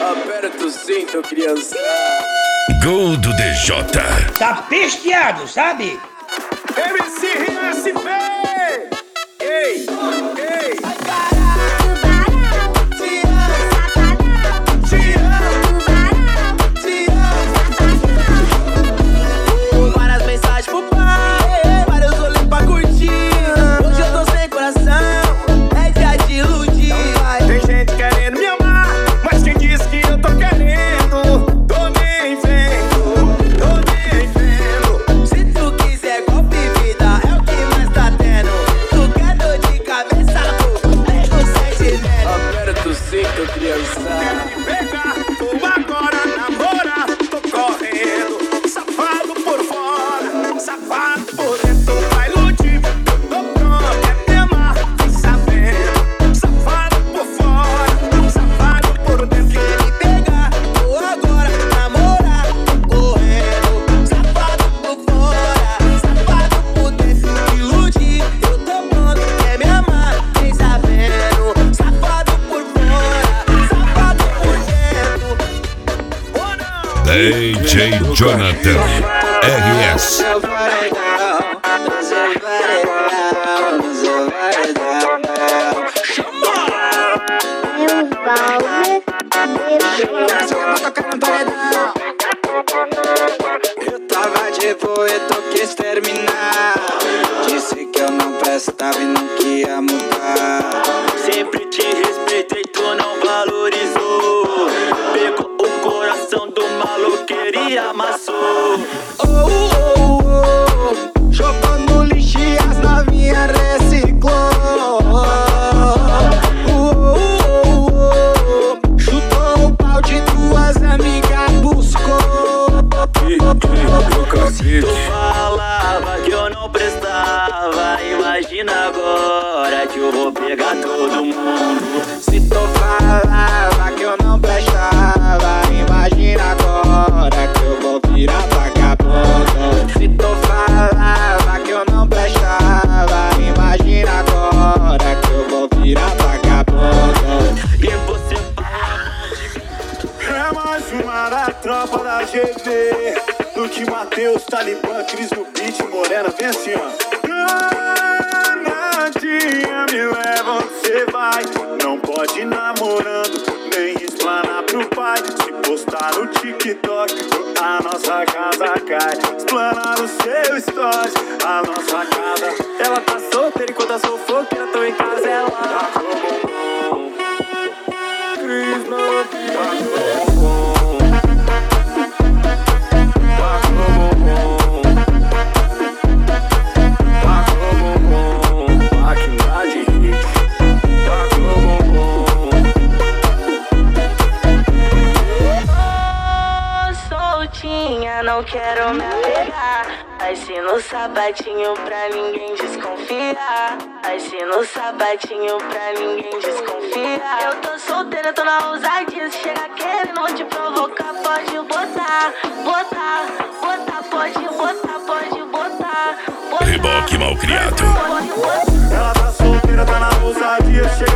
Aperta o cinto, criança. Gol do DJ. Tá pesteado, sabe? MC RSV! Ei, ei! Várias mensagens pro pai, vários olhos pra curtir. Hoje eu tô sem coração, é dia de iludir. Tem gente querendo me amar, mas quem disse que eu tô querendo? Tô nem vendo, tô nem vendo. Se tu quiser golpe, vida, é o que mais tá tendo. Tu quer dor de cabeça, pô, nego sente vendo. Aperta o cinto, criança. Quer me pegar, tô agora namorar, tô correndo. Safado por fora, safado por dentro. Vai iludir, eu tô pronto, quer me amar, vem sabendo. Safado por fora, safado por dentro. Quer me pegar, tô agora namorar, tô correndo. Safado por fora, safado por dentro. Iludir, eu tô pronto, quer me amar, vem sabendo. Safado por fora, safado por dentro. Oh, não. DJ Jonathan RS. Eu tava de boa e tu quis terminar. Disse que eu não prestava e não queria mudar. Sempre te respeitei, tu não valorizou. Pegou o coração do maluqueiro e amassou. Jogou no lixo e as novinhas reciclou. Chutou o pau de tuas amigas, buscou. Tu falava que eu não prestava, imagina agora que eu vou pegar todo mundo. Se tu falava que eu não prestava, imagina agora que eu vou virar vagabundo. Se tu falava que eu não prestava, imagina agora que eu vou virar vagabundo. E você É mais uma da tropa da GT. Luke, Matheus, Talibã, Cris no beat, Morena, vem assim, ó. Danadinha, me leva onde cê vai. Não pode ir namorando, nem explanar pro pai. Se postar no TikTok, a nossa casa cai. Explanar no seu stories, a nossa casa. ela tá solteira enquanto a fofoqueira tô em casa, ela Tá com Cris no beat. Não quero me apegar. Vai-se no sapatinho pra ninguém desconfiar. Vai-se no sapatinho pra ninguém desconfiar. Eu tô solteira, tô na ousadia. Se chega querendo te provocar, pode botar, botar, botar, pode botar, pode botar, botar. Reboque mal criado. Pode botar. Ela tá solteira, tá na ousadia. Chega